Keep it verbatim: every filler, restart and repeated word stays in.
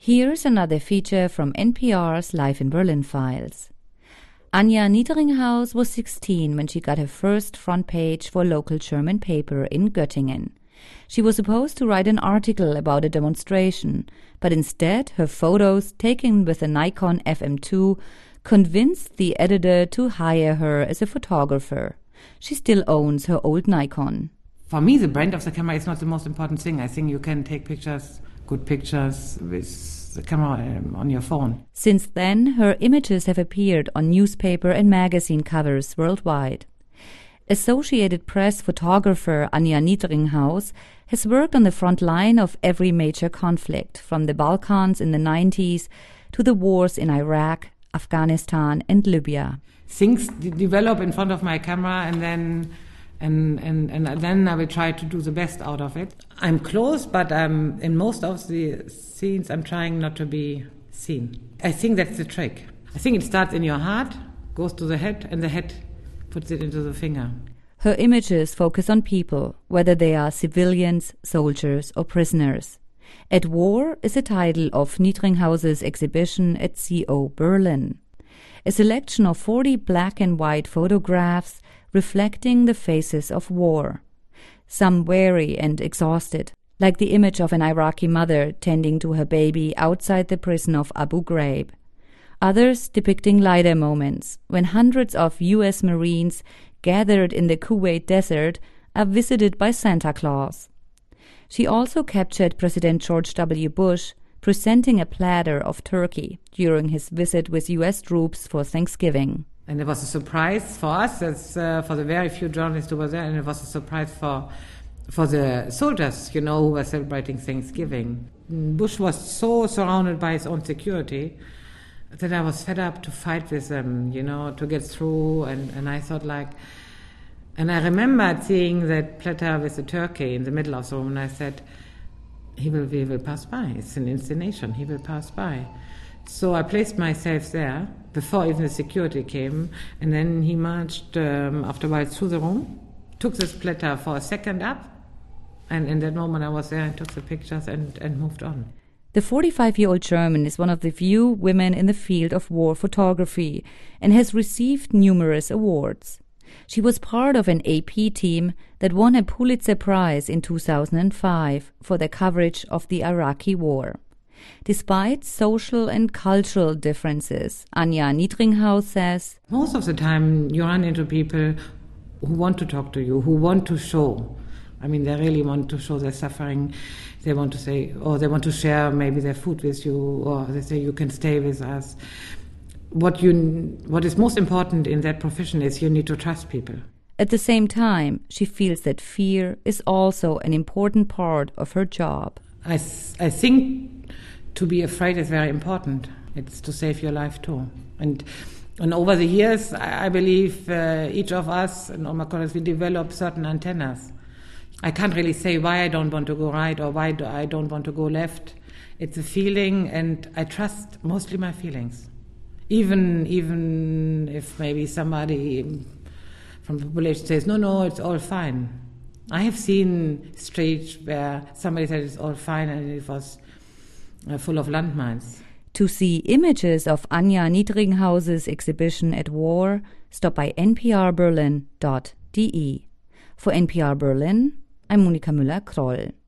Here's another feature from N P R's Live in Berlin files. Anja Niedringhaus was sixteen when she got her first front page for a local German paper in Göttingen. She was supposed to write an article about a demonstration, but instead her photos, taken with a Nikon F M two, convinced the editor to hire her as a photographer. She still owns her old Nikon. For me, the brand of the camera is not the most important thing. I think you can take pictures, good pictures, with the camera um, on your phone. Since then, her images have appeared on newspaper and magazine covers worldwide. Associated Press photographer Anja Niedringhaus has worked on the front line of every major conflict, from the Balkans in the nineties to the wars in Iraq, Afghanistan and Libya. Things d- develop in front of my camera, and then and, and, and then I will try to do the best out of it. I'm close, but um, in most of the scenes I'm trying not to be seen. I think that's the trick. I think it starts in your heart, goes to the head, and the head puts it into the finger. Her images focus on people, whether they are civilians, soldiers or prisoners. At War is the title of Niedringhaus's exhibition at C O Berlin. A selection of forty black and white photographs reflecting the faces of war. Some weary and exhausted, like the image of an Iraqi mother tending to her baby outside the prison of Abu Ghraib. Others depicting lighter moments, when hundreds of U S Marines gathered in the Kuwait desert are visited by Santa Claus. She also captured President George W. Bush presenting a platter of turkey during his visit with U S troops for Thanksgiving. And it was a surprise for us, as uh, for the very few journalists who were there, and it was a surprise for for the soldiers, you know, who were celebrating Thanksgiving. Bush was so surrounded by his own security that I was fed up to fight with them, you know, to get through, and, and I thought like, and I remembered seeing that platter with the turkey in the middle of the room, and I said, he will, he will pass by, it's an inscenation, he will pass by. So I placed myself there before even the security came, and then he marched um, after a while through the room, took this platter for a second up, and in that moment I was there and took the pictures and, and moved on. The forty-five-year-old German is one of the few women in the field of war photography and has received numerous awards. She was part of an A P team that won a Pulitzer Prize in two thousand five for their coverage of the Iraqi war. Despite social and cultural differences, Anja Niedringhaus says, most of the time you run into people who want to talk to you, who want to show. I mean, they really want to show their suffering. They want to say, or they want to share maybe their food with you, or they say, you can stay with us. What you, what is most important in that profession is you need to trust people. At the same time, she feels that fear is also an important part of her job. I, th- I think to be afraid is very important. It's to save your life too. And and over the years, I, I believe uh, each of us and all my colleagues, we develop certain antennas. I can't really say why I don't want to go right or why do I don't want to go left. It's a feeling, and I trust mostly my feelings. Even even if maybe somebody from the population says, no, no, it's all fine. I have seen streets where somebody said it's all fine and it was uh, full of landmines. To see images of Anja Niedringhaus's exhibition at War, stop by n p r berlin dot d e. For N P R Berlin, I'm Monika Müller-Kroll.